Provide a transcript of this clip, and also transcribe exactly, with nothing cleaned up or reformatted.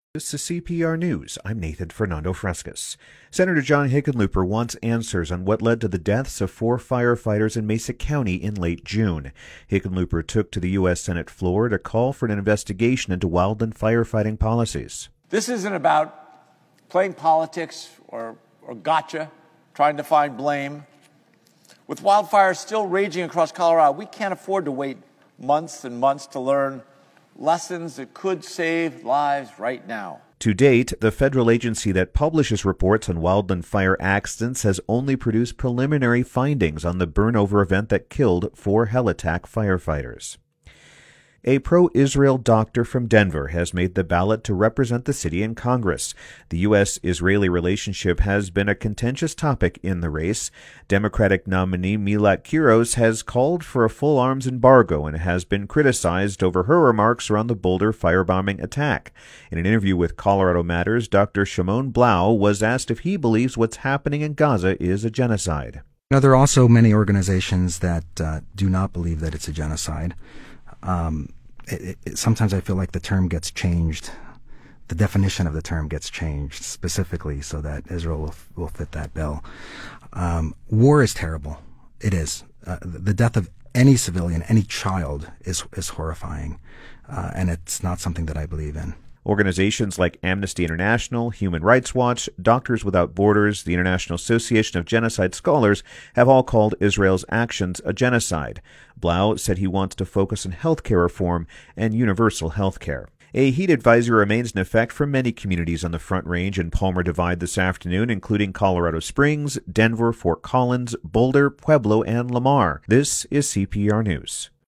This is C P R News. I'm Nathan Fernando Frescas. Senator John Hickenlooper wants answers on what led to the deaths of four firefighters in Mesa County in late June. Hickenlooper took to the U S Senate floor to call for an investigation into wildland firefighting policies. This isn't about playing politics or, or gotcha, trying to find blame. With wildfires still raging across Colorado, we can't afford to wait months and months to learn lessons that could save lives right now. To date, the federal agency that publishes reports on wildland fire accidents has only produced preliminary findings on the burnover event that killed four Helitack firefighters. A pro-Israel doctor from Denver has made the ballot to represent the city in Congress. The U S-Israeli relationship has been a contentious topic in the race. Democratic nominee Milat Kiros has called for a full arms embargo and has been criticized over her remarks around the Boulder firebombing attack. In an interview with Colorado Matters, Doctor Shimon Blau was asked if he believes what's happening in Gaza is a genocide. Now, there are also many organizations that uh, do not believe that it's a genocide. Um, it, it, sometimes I feel like the term gets changed, the definition of the term gets changed specifically so that Israel will, will fit that bill. Um, war is terrible. It is. Uh, the death of any civilian, any child is, is horrifying, uh, and it's not something that I believe in. Organizations like Amnesty International, Human Rights Watch, Doctors Without Borders, the International Association of Genocide Scholars have all called Israel's actions a genocide. Blau said he wants to focus on healthcare reform and universal healthcare. A heat advisory remains in effect for many communities on the Front Range and Palmer Divide this afternoon, including Colorado Springs, Denver, Fort Collins, Boulder, Pueblo, and Lamar. This is C P R News.